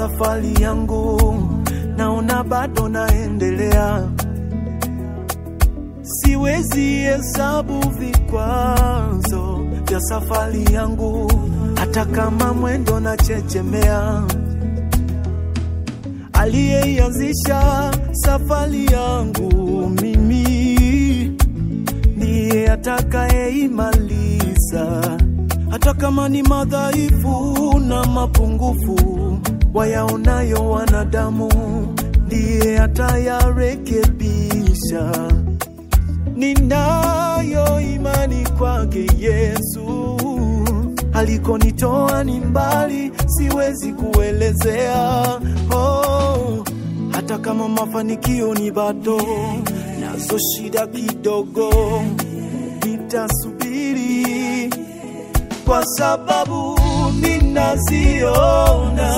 safari yangu, naona bado naendelea. Siwezi hesabu vikwazo vya safari yangu, hata kama mwendo na chechemea. Aliyeianzisha safari yangu mimi, ndiye atakayeimaliza. Hata kama ni madhaifu na mapungufu wayaonayo wanadamu, ndiye atayarekebisha. Ninayo imani kwake Yesu, alikonitoa ni mbali, siwezi kuelezea. Hata kama mafanikio ni bado, nazo shida kidogo, nitasubiri kwa sababu ninaziona.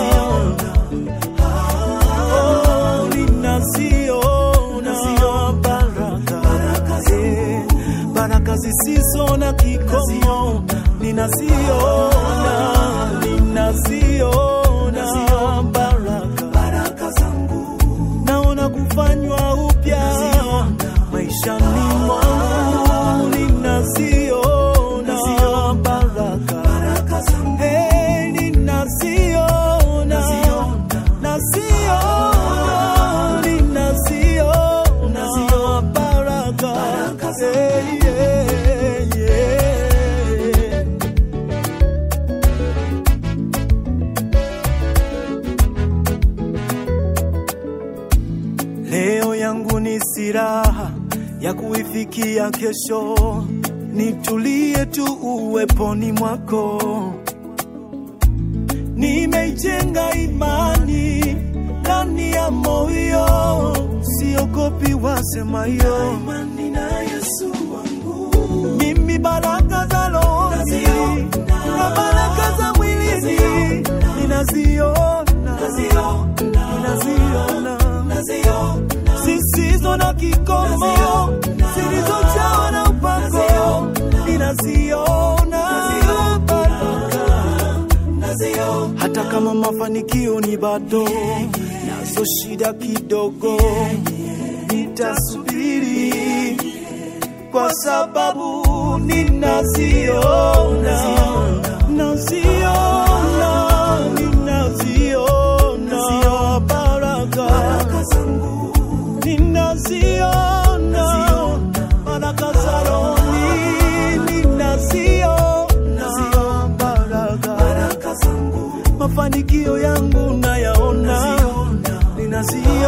Baraka zisizo na kikomo, ninaziona baraka zangu. Naona kufanywa upya maishani mwangu, ninaziona baraka zangu. Ninaziona baraka zangu. Leo yangu ni silaha ya kuifikia kesho, nitulie tu uweponi mwako. Nimeijenga imani ndani ya moyo, siogopi wasemayo. Imani na Yesu wangu, mimi baraka za roho na baraka za mwilini ninaziona. Zisizo na kikomo, zilizojawa na upako, ninaziona baraka. Hata kama mafanikio ni bado, nazo shida kidogo, nitasubiri kwa sababu ninaziona baraka zangu. Ninaziona baraka za roho, ninaziona baraka zangu. Mafanikio yangu nayaona, ninaziona